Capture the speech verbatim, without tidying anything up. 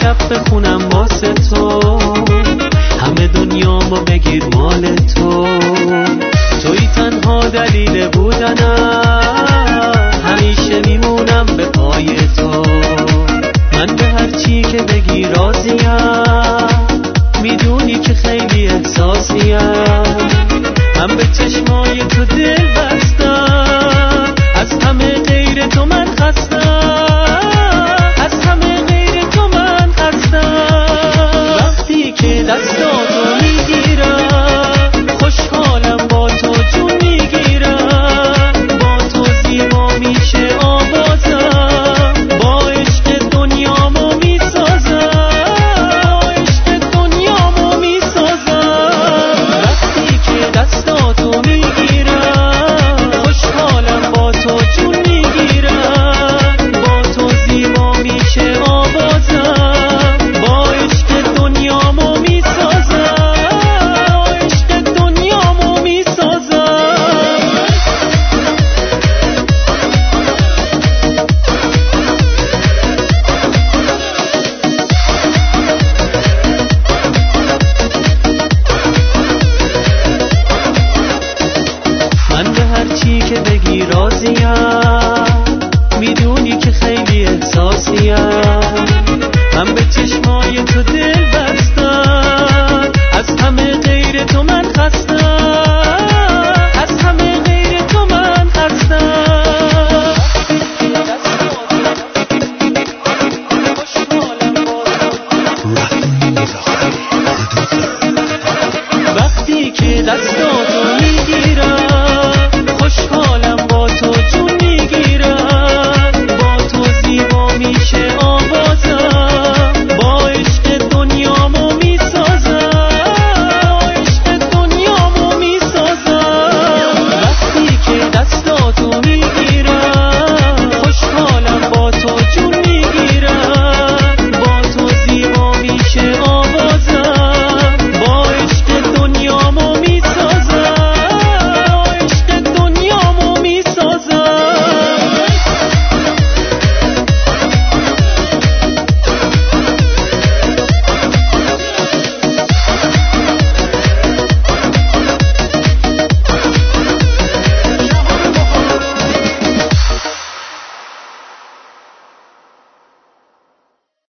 شب بخونم واسه تو، همه دنیامو بگیر مال تو. توی تنها دلیل بودنم، همیشه میمونم به پای تو. من به هر چی که بگی راضیم، میدونی که خیلی احساسیم. من به چشمای تو دل بستم، از همه غیر تو من خستم، از همه غیر تو من خستم. وقتی که دستاتو میگیرم، خوشحالم با تو جون میگیرم. با تو زیبا میشه آوازم، با عشق دنیامو میسازم، با عشق دنیامو میسازم. وقتی که دستاتو میگیرم، خوشحالم با تو جون میگیرم. با تو زیبا میشه آوازم، با عشق دنیامو میسازم، عشق دنیامو میسازم. من به هر چی که بگی راضیم، میدونی که خیلی احساسیم. من به چشمای